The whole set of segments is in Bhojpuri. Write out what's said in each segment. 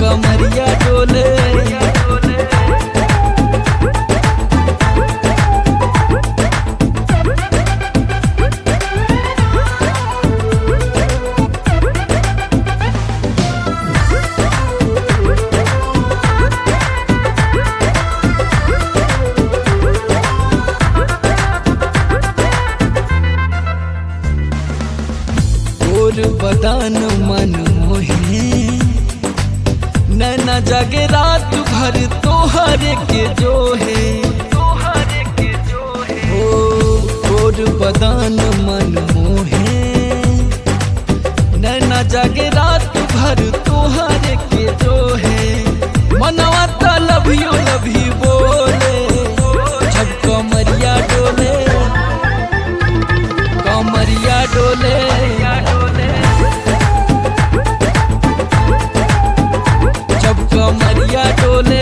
कमरिया डोले। बदान मन मोहे नैना जागे रात भर तोहर के जो है और बदान मन मोहे नैना जागे रात भर तोहर के जो है मनवा त लव यू बोले जब कमरिया डोले कमरिया डोले कमरिया डोले।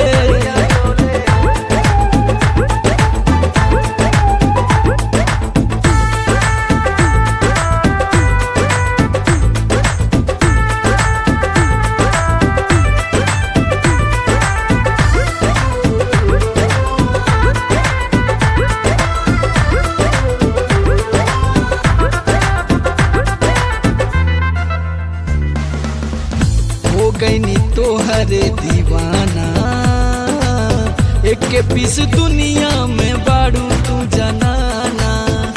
हो गई तोहरे दीवाना एक के पीस दुनिया में बाड़ू तू जनाना।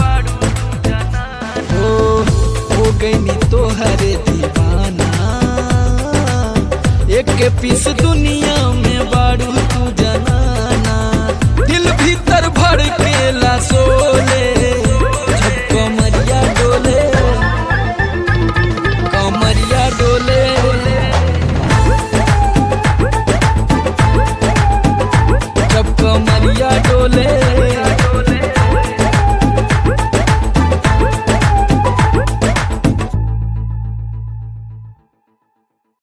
हो गई तोहरे दीवाना एक के पीस दुनिया में बाड़ू तू जनाना। दिल भीतर भर के ला सोले